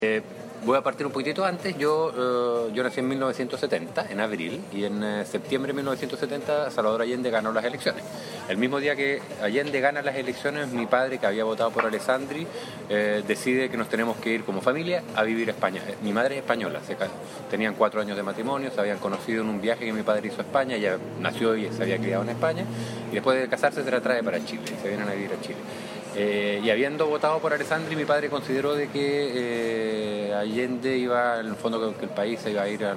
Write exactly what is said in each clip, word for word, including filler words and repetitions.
Eh, voy a partir un poquitito antes. Yo, eh, yo nací en mil novecientos setenta, en abril, y en eh, septiembre de mil novecientos setenta Salvador Allende ganó las elecciones. El mismo día que Allende gana las elecciones, mi padre, que había votado por Alessandri, eh, decide que nos tenemos que ir como familia a vivir a España. Mi madre es española, se, tenían cuatro años de matrimonio, se habían conocido en un viaje que mi padre hizo a España, ella nació y se había criado en España, y después de casarse se la trae para Chile, y se vienen a vivir a Chile. Eh, y habiendo votado por Alessandri, mi padre consideró de que eh, Allende iba, en el fondo, que el país se iba a ir al,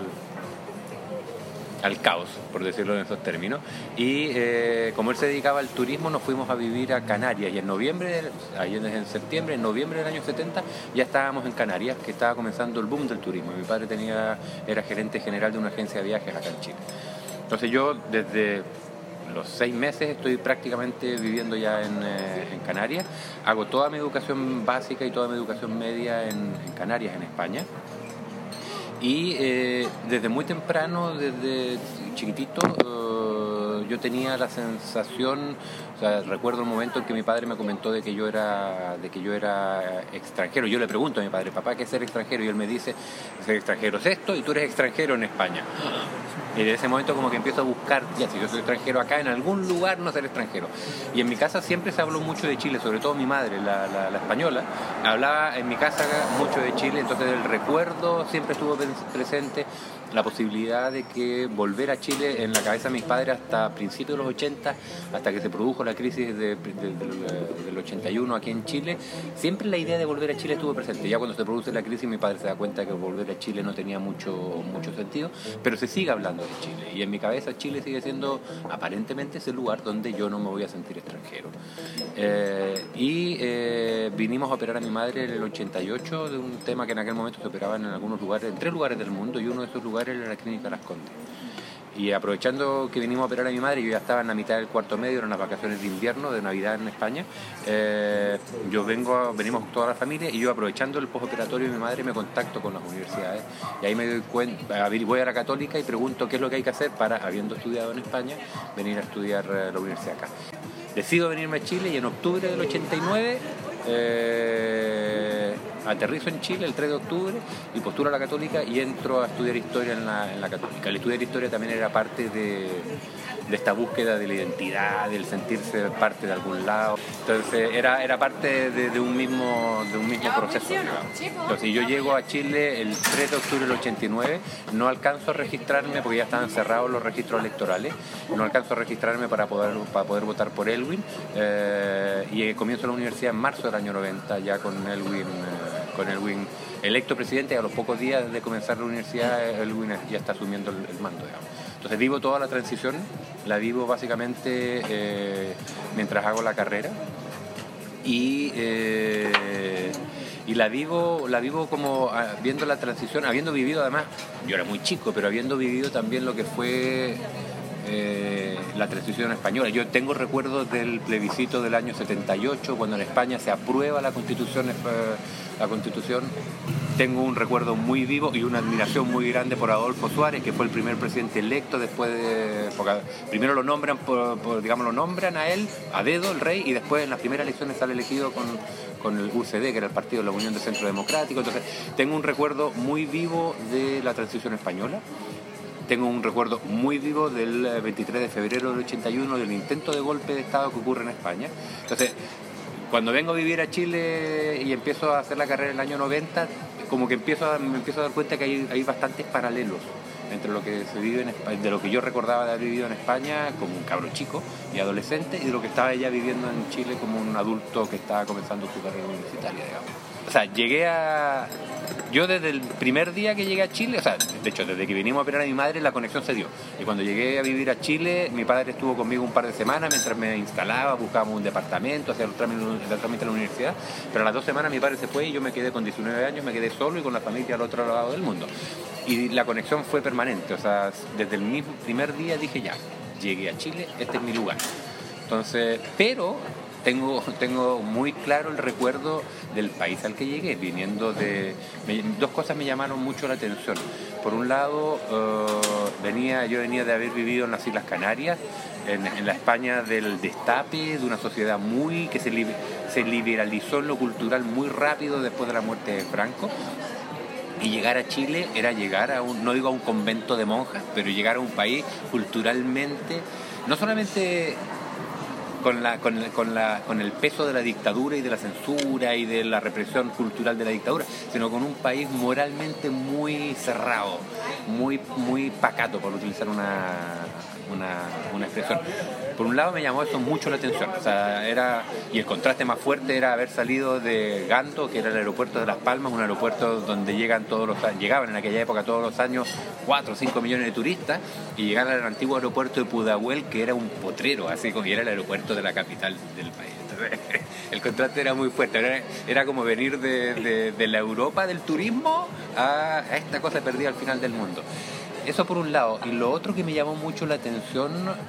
al caos, por decirlo en esos términos. Y eh, como él se dedicaba al turismo, nos fuimos a vivir a Canarias. Y en noviembre, Allende es en septiembre, en noviembre del año setenta, ya estábamos en Canarias, que estaba comenzando el boom del turismo. Mi padre tenía, era gerente general de una agencia de viajes acá en Chile. Entonces yo, desde los seis meses estoy prácticamente viviendo ya en, eh, en Canarias. Hago toda mi educación básica y toda mi educación media en, en Canarias, en España. Y eh, desde muy temprano, desde chiquitito, eh, yo tenía la sensación, o sea, recuerdo el momento en que mi padre me comentó de que yo era, de que yo era extranjero. Yo le pregunto a mi padre, papá, ¿qué es ser extranjero? Y él me dice, ser extranjero es esto y tú eres extranjero en España. Y de ese momento como que empiezo a buscar, ya, si yo soy extranjero acá, en algún lugar no ser extranjero. Y en mi casa siempre se habló mucho de Chile, sobre todo mi madre, la, la, la española, hablaba en mi casa mucho de Chile, entonces el recuerdo siempre estuvo presente, la posibilidad de que volver a Chile en la cabeza de mis padres hasta principios de los ochenta, hasta que se produjo la crisis de, de, de, del ochenta y uno aquí en Chile, siempre la idea de volver a Chile estuvo presente. Ya cuando se produce la crisis, mi padre se da cuenta que volver a Chile no tenía mucho, mucho sentido, pero se sigue hablando de Chile, y en mi cabeza Chile sigue siendo aparentemente ese lugar donde yo no me voy a sentir extranjero. Eh, y eh, vinimos a operar a mi madre en el ochenta y ocho de un tema que en aquel momento se operaba en algunos lugares, en tres lugares del mundo, y uno de esos lugares era la Clínica Las Condes. Y aprovechando que vinimos a operar a mi madre, yo ya estaba en la mitad del cuarto medio, eran las vacaciones de invierno, de Navidad en España, eh, yo vengo, venimos toda la familia, y yo, aprovechando el postoperatorio de mi madre, me contacto con las universidades, y ahí me doy cuenta, voy a la Católica y pregunto qué es lo que hay que hacer para, habiendo estudiado en España, venir a estudiar la universidad acá. Decido venirme a Chile, y en octubre del ochenta y nueve eh, aterrizo en Chile el tres de octubre y postulo a la Católica y entro a estudiar historia en la, en la Católica. El estudiar historia también era parte de, de esta búsqueda de la identidad, del sentirse parte de algún lado. Entonces era, era parte de, de un mismo, de un mismo proceso, digamos. Entonces yo llego a Chile el tres de octubre del ochenta y nueve, no alcanzo a registrarme porque ya estaban cerrados los registros electorales, no alcanzo a registrarme para poder, para poder votar por Elwin, eh, y comienzo la universidad en marzo del año noventa, ya con Elwin, eh, con Elwin electo presidente. A los pocos días de comenzar la universidad, Elwin ya está asumiendo el, el mando, digamos. Entonces vivo toda la transición, la vivo básicamente eh, mientras hago la carrera, y, eh, y la vivo la vivo como ah, viendo la transición, habiendo vivido, además, yo era muy chico, pero habiendo vivido también lo que fue eh, la transición española. Yo tengo recuerdos del plebiscito del año setenta y ocho, cuando en España se aprueba la Constitución, eh, la Constitución. Tengo un recuerdo muy vivo y una admiración muy grande por Adolfo Suárez, que fue el primer presidente electo después de... Porque primero lo nombran, por, por, digamos, lo nombran a él, a dedo, el rey, y después en las primeras elecciones sale elegido con, con el U C D, que era el partido de la Unión de Centro Democrático. Entonces tengo un recuerdo muy vivo de la transición española. Tengo un recuerdo muy vivo del veintitrés de febrero del ochenta y uno, del intento de golpe de Estado que ocurre en España. Entonces, cuando vengo a vivir a Chile y empiezo a hacer la carrera en el año noventa, como que empiezo a, me empiezo a dar cuenta que hay, hay bastantes paralelos entre lo que se vive en España, de lo que yo recordaba de haber vivido en España como un cabro chico y adolescente, y de lo que estaba ya viviendo en Chile como un adulto que estaba comenzando su carrera universitaria, digamos. O sea, llegué a... Yo desde el primer día que llegué a Chile, o sea, de hecho, desde que vinimos a operar a mi madre, la conexión se dio. Y cuando llegué a vivir a Chile, mi padre estuvo conmigo un par de semanas mientras me instalaba, buscábamos un departamento, hacía los trámites de la universidad. Pero a las dos semanas mi padre se fue y yo me quedé con diecinueve años, me quedé solo y con la familia al otro lado del mundo. Y la conexión fue permanente, o sea, desde el mismo primer día dije ya, llegué a Chile, este es mi lugar. Entonces, pero... Tengo, tengo muy claro el recuerdo del país al que llegué, viniendo de... Me, dos cosas me llamaron mucho la atención. Por un lado, uh, venía, yo venía de haber vivido en las Islas Canarias, en, en la España del destape, de una sociedad muy que se, li, se liberalizó en lo cultural muy rápido después de la muerte de Franco. Y llegar a Chile era llegar a un, no digo a un convento de monjas, pero llegar a un país culturalmente, no solamente con, la, con, con, la, con el peso de la dictadura y de la censura y de la represión cultural de la dictadura, sino con un país moralmente muy cerrado, muy, muy pacato, por utilizar una, una, una expresión. Por un lado me llamó eso mucho la atención, o sea, era, y el contraste más fuerte era haber salido de Gando, que era el aeropuerto de Las Palmas, un aeropuerto donde llegan todos los llegaban en aquella época todos los años cuatro o cinco millones de turistas, y llegar al antiguo aeropuerto de Pudahuel, que era un potrero, así como era el aeropuerto de la capital del país. Entonces, el contraste era muy fuerte, era, era como venir de, de, de la Europa del turismo a, a esta cosa perdida al final del mundo. Eso por un lado. Y lo otro que me llamó mucho la atención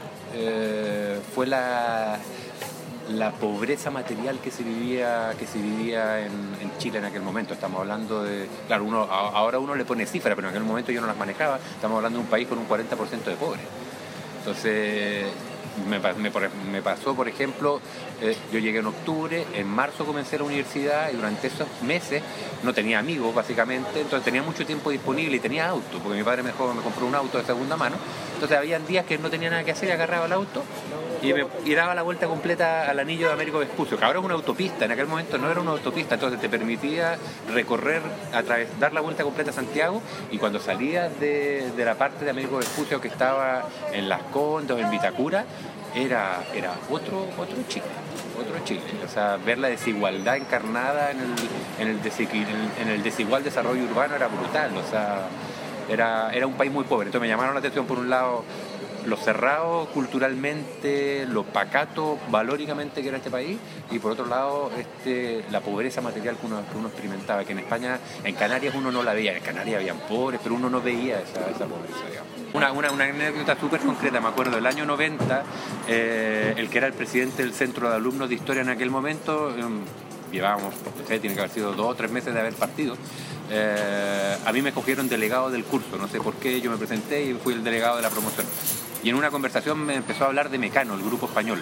eh, fue la, la pobreza material que se vivía que se vivía en, en Chile en aquel momento. Estamos hablando de... Claro, uno ahora uno le pone cifras, pero en aquel momento yo no las manejaba. Estamos hablando de un país con un cuarenta por ciento de pobres. Entonces... Me, me, me pasó, por ejemplo, eh, yo llegué en octubre, en marzo comencé la universidad y durante esos meses no tenía amigos, básicamente, entonces tenía mucho tiempo disponible y tenía auto, porque mi padre me, dejó, me compró un auto de segunda mano, entonces habían días que no tenía nada que hacer y agarraba el auto y, me, y daba la vuelta completa al anillo de Américo Vespucio, que ahora es una autopista, en aquel momento no era una autopista, entonces te permitía recorrer, a través, dar la vuelta completa a Santiago, y cuando salías de, de la parte de Américo Vespucio que estaba en Las Condes o en Vitacura, Era, era otro, otro Chile, otro Chile. O sea, ver la desigualdad encarnada en el, en el, desequil, en el desigual desarrollo urbano era brutal. O sea, era, era un país muy pobre. Entonces me llamaron la atención, por un lado, lo cerrado culturalmente, lo pacato valóricamente que era este país, y por otro lado este, la pobreza material que uno, que uno experimentaba, que en España, en Canarias uno no la veía. En Canarias habían pobres, pero uno no veía esa, esa pobreza, digamos. Una, una, una anécdota súper concreta, me acuerdo, el año noventa, eh, el que era el presidente del Centro de Alumnos de Historia en aquel momento, eh, llevábamos, no sé, tiene que haber sido dos o tres meses de haber partido, eh, a mí me cogieron delegado del curso, no sé por qué, yo me presenté y fui el delegado de la promoción. Y en una conversación me empezó a hablar de Mecano, el grupo español.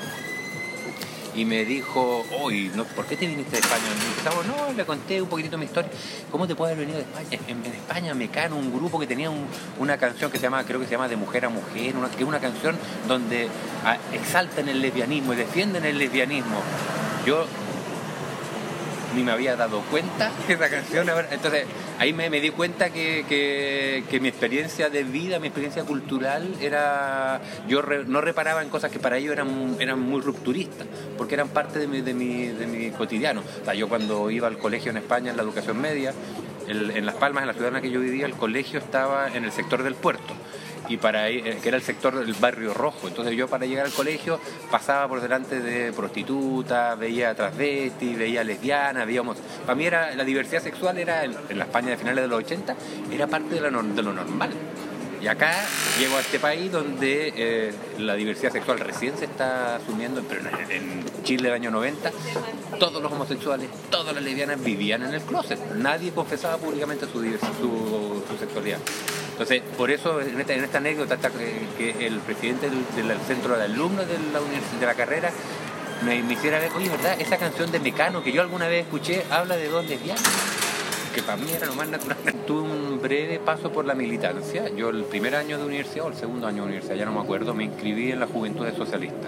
Y me dijo, oye, no, ¿por qué te viniste de España? Y empezamos, no, le conté un poquitito mi historia. ¿Cómo te puedes haber venido de España? En, en España, Mecano, un grupo que tenía un, una canción que se llama, creo que se llama De Mujer a Mujer, una, que es una canción donde a, exaltan el lesbianismo y defienden el lesbianismo. Yo ni me había dado cuenta de esa canción. Entonces ahí me, me di cuenta que, que, que mi experiencia de vida, mi experiencia cultural era, yo re, no reparaba en cosas que para ellos eran, eran muy rupturistas, porque eran parte de mi, de, mi, de mi cotidiano. O sea, yo cuando iba al colegio en España, en la educación media, el, en Las Palmas, en la ciudad en la que yo vivía, el colegio estaba en el sector del puerto, y para que era el sector del barrio rojo. Entonces yo, para llegar al colegio, pasaba por delante de prostitutas, veía transvestis, veía lesbianas, veíamos... Para mí era, la diversidad sexual era, en, en la España de finales de los ochenta, era parte de, la, de lo normal. Y acá llego a este país donde eh, la diversidad sexual recién se está asumiendo, pero en, en Chile del año noventa, todos los homosexuales, todas las lesbianas vivían en el closet. Nadie confesaba públicamente su, su, su sexualidad. Entonces, por eso, en esta, en esta anécdota, está que, que el presidente del, del centro de alumnos de la, de la carrera me, me hiciera ver, oye, ¿verdad? Esa canción de Mecano que yo alguna vez escuché habla de dos lesbianas, que para mí era lo más natural. Tuve un breve paso por la militancia. Yo el primer año de universidad, o el segundo año de universidad, ya no me acuerdo, me inscribí en la Juventudes Socialistas.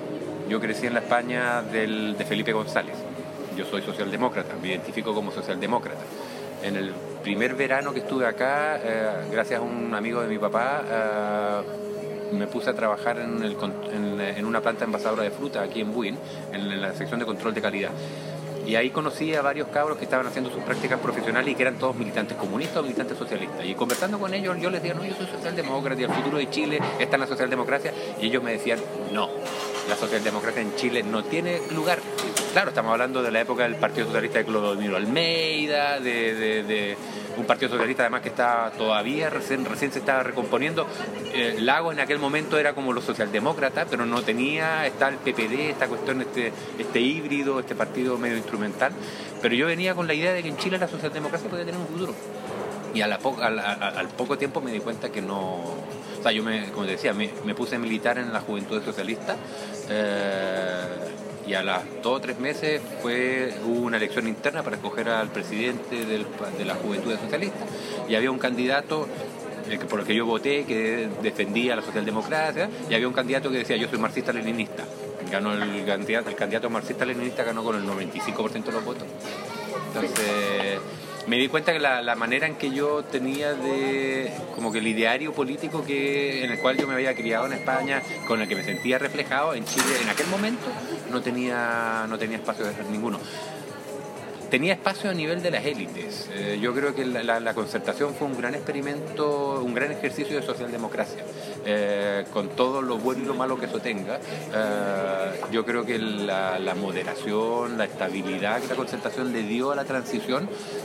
Yo crecí en la España del, de Felipe González. Yo soy socialdemócrata, me identifico como socialdemócrata. En el primer verano que estuve acá, eh, gracias a un amigo de mi papá, eh, me puse a trabajar en, el, en, en una planta envasadora de fruta aquí en Buin, en, en la sección de control de calidad. Y ahí conocí a varios cabros que estaban haciendo sus prácticas profesionales y que eran todos militantes comunistas o militantes socialistas. Y conversando con ellos, yo les decía, no, yo soy socialdemócrata y el futuro de Chile está en la socialdemocracia. Y ellos me decían, no, la socialdemocracia en Chile no tiene lugar. Claro, estamos hablando de la época del Partido Socialista de Clodomiro Almeida, de, de, de un Partido Socialista además que está todavía, recién, recién se estaba recomponiendo. Eh, Lagos en aquel momento era como los socialdemócratas, pero no tenía, está el P P D, esta cuestión, este, este híbrido, este partido medio instrumental. Pero yo venía con la idea de que en Chile la socialdemocracia podía tener un futuro. Y a la po- al, al, al poco tiempo me di cuenta que no... O sea, yo, me, como te decía, me, me puse a militar en la Juventud Socialista. Eh, y a las dos o tres meses fue, hubo una elección interna para escoger al presidente del, de la Juventud Socialista, y había un candidato eh, por el que yo voté que defendía la socialdemocracia, y había un candidato que decía yo soy marxista-leninista. Ganó el candidato, el candidato marxista-leninista ganó con el noventa y cinco por ciento de los votos. Entonces me di cuenta que la, la manera en que yo tenía de, como que el ideario político que, en el cual yo me había criado en España, con el que me sentía reflejado en Chile en aquel momento, no tenía, no tenía espacio de ninguno. Tenía espacio a nivel de las élites. Eh, yo creo que la, la, la concertación fue un gran experimento, un gran ejercicio de socialdemocracia, eh, con todo lo bueno y lo malo que eso tenga. Eh, yo creo que la, la moderación, la estabilidad que la concertación le dio a la transición,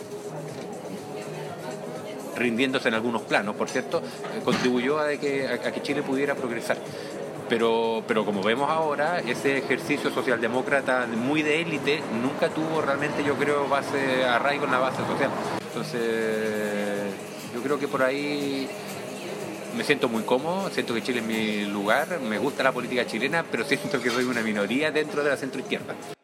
rindiéndose en algunos planos, por cierto, eh, contribuyó a, de que, a, a que Chile pudiera progresar. Pero, pero como vemos ahora, ese ejercicio socialdemócrata muy de élite nunca tuvo realmente, yo creo, base, arraigo en la base social. Entonces, yo creo que por ahí me siento muy cómodo, siento que Chile es mi lugar, me gusta la política chilena, pero siento que soy una minoría dentro de la centroizquierda.